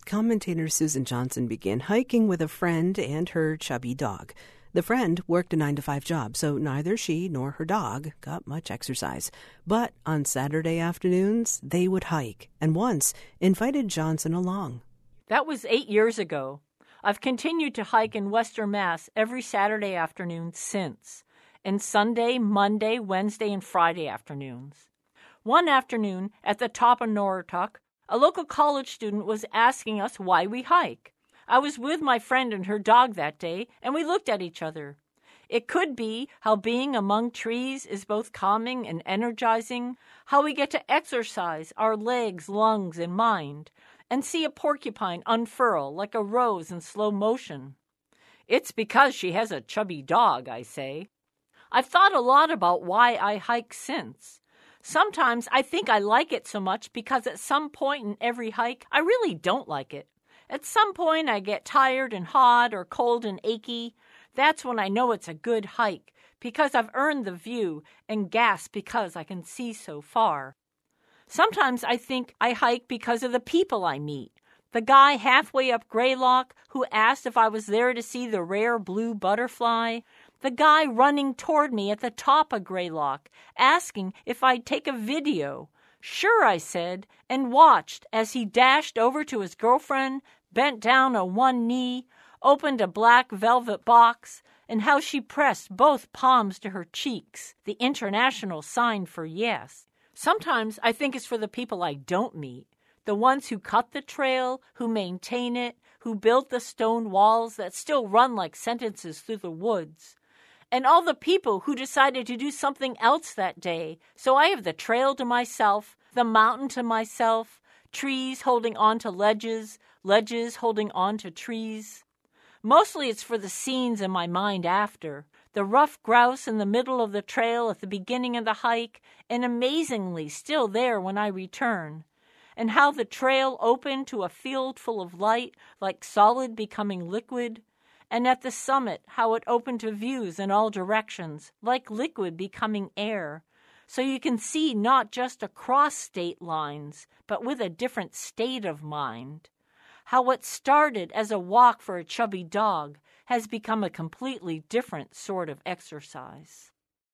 Commentator Susan Johnson began hiking with a friend and her chubby dog. The friend worked a 9-to-5 job, so neither she nor her dog got much exercise. But on Saturday afternoons, they would hike, and once invited Johnson along. That was 8 years ago. I've continued to hike in Western Mass every Saturday afternoon since, and Sunday, Monday, Wednesday, and Friday afternoons. One afternoon, at the top of Noratuk, a local college student was asking us why we hike. I was with my friend and her dog that day, and we looked at each other. It could be how being among trees is both calming and energizing, how we get to exercise our legs, lungs, and mind, and see a porcupine unfurl like a rose in slow motion. It's because she has a chubby dog, I say. I've thought a lot about why I hike since. Sometimes I think I like it so much because at some point in every hike, I really don't like it. At some point, I get tired and hot or cold and achy. That's when I know it's a good hike, because I've earned the view and gasp because I can see so far. Sometimes I think I hike because of the people I meet. The guy halfway up Greylock who asked if I was there to see the rare blue butterfly. The guy running toward me at the top of Greylock, asking if I'd take a video. Sure, I said, and watched as he dashed over to his girlfriend, bent down on one knee, opened a black velvet box, and how she pressed both palms to her cheeks, the international sign for yes. Sometimes I think it's for the people I don't meet, the ones who cut the trail, who maintain it, who built the stone walls that still run like sentences through the woods, and all the people who decided to do something else that day, so I have the trail to myself, the mountain to myself, trees holding on to ledges, ledges holding on to trees. Mostly it's for the scenes in my mind after, the rough grouse in the middle of the trail at the beginning of the hike, and amazingly still there when I return, and how the trail opened to a field full of light, like solid becoming liquid, and at the summit how it opened to views in all directions, like liquid becoming air, so you can see not just across state lines, but with a different state of mind. How what started as a walk for a chubby dog has become a completely different sort of exercise.